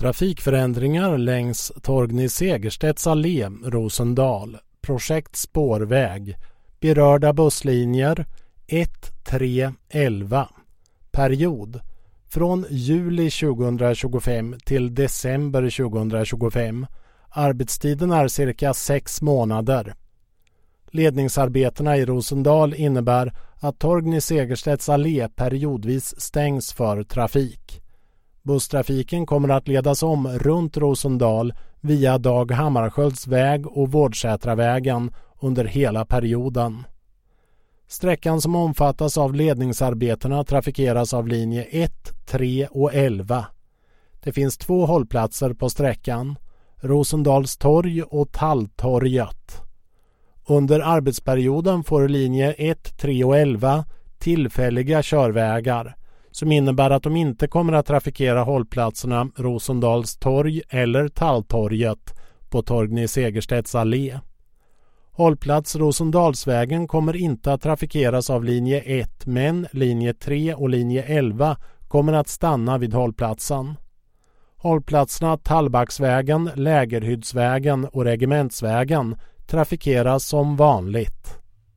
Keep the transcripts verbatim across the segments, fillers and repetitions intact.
Trafikförändringar längs Torgny Segerstedts allé, Rosendal. Projekt spårväg. Berörda busslinjer ett, tre, elva. Period. Från juli tjugohundratjugofem till december tjugohundratjugofem. Arbetstiden är cirka sex månader. Ledningsarbetena i Rosendal innebär att Torgny Segerstedts allé periodvis stängs för trafik. Busstrafiken kommer att ledas om runt Rosendal via Dag Hammarskjölds väg och Vårdsätravägen under hela perioden. Sträckan som omfattas av ledningsarbetena trafikeras av linje ett, tre och elva. Det finns två hållplatser på sträckan, Rosendals torg och Talltorget. Under arbetsperioden får linje ett, tre och elva tillfälliga körvägar som innebär att de inte kommer att trafikera hållplatserna Rosendals torg eller Talltorget på Torgny Segerstedts allé. Hållplats Rosendalsvägen kommer inte att trafikeras av linje ett, men linje tre och linje elva kommer att stanna vid hållplatsen. Hållplatserna Tallbacksvägen, Lägerhyddsvägen och Regementsvägen trafikeras som vanligt.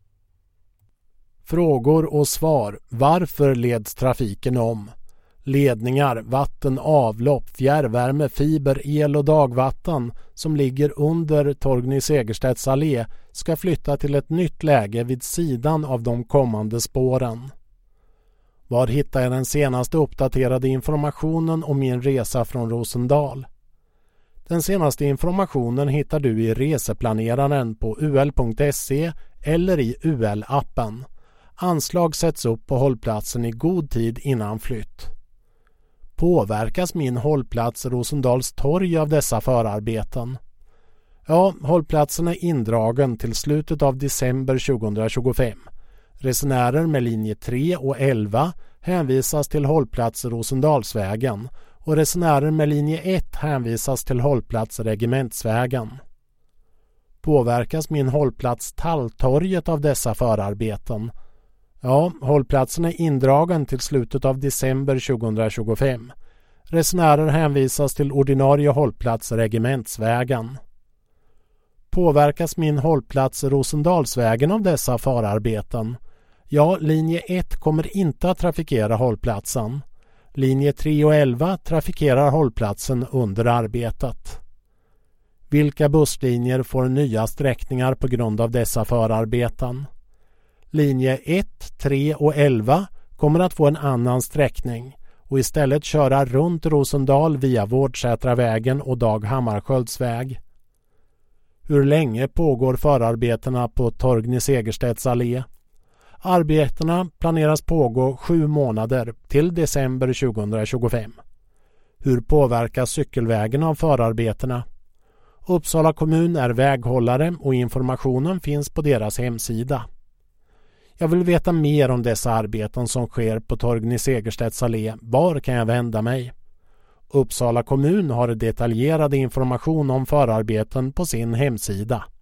Frågor och svar. Varför leds trafiken om? Ledningar, vatten, avlopp, fjärrvärme, fiber, el och dagvatten som ligger under Torgny Segerstedts allé ska flytta till ett nytt läge vid sidan av de kommande spåren. Var hittar jag den senaste uppdaterade informationen om min resa från Rosendal? Den senaste informationen hittar du i reseplaneraren på u l punkt se eller i U L-appen. Anslag sätts upp på hållplatsen i god tid innan flytt. Påverkas min hållplats Rosendals torg av dessa förarbeten? Ja, hållplatsen är indragen till slutet av december tjugohundratjugofem. Resenärer med linje tre och elva hänvisas till hållplats Rosendalsvägen och resenärer med linje ett hänvisas till hållplats Regementsvägen. Påverkas min hållplats Talltorget av dessa förarbeten? Ja, hållplatsen är indragen till slutet av december tjugohundratjugofem. Resenärer hänvisas till ordinarie hållplats Regementsvägen. Påverkas min hållplats Rosendalsvägen av dessa förarbeten? Ja, linje ett kommer inte att trafikera hållplatsen. Linje tre och elva trafikerar hållplatsen under arbetet. Vilka busslinjer får nya sträckningar på grund av dessa förarbeten? Linje ett, tre och elva kommer att få en annan sträckning och istället köra runt Rosendal via Vårdsätravägen och Dag Hammarskjölds väg. Hur länge pågår förarbetena på Torgny Segerstedts allé? Arbetena planeras pågå sju månader till december tjugohundratjugofem. Hur påverkas cykelvägen av förarbetena? Uppsala kommun är väghållare och informationen finns på deras hemsida. Jag vill veta mer om dessa arbeten som sker på Torgny Segerstedts allé. Var kan jag vända mig? Uppsala kommun har detaljerad information om förarbeten på sin hemsida.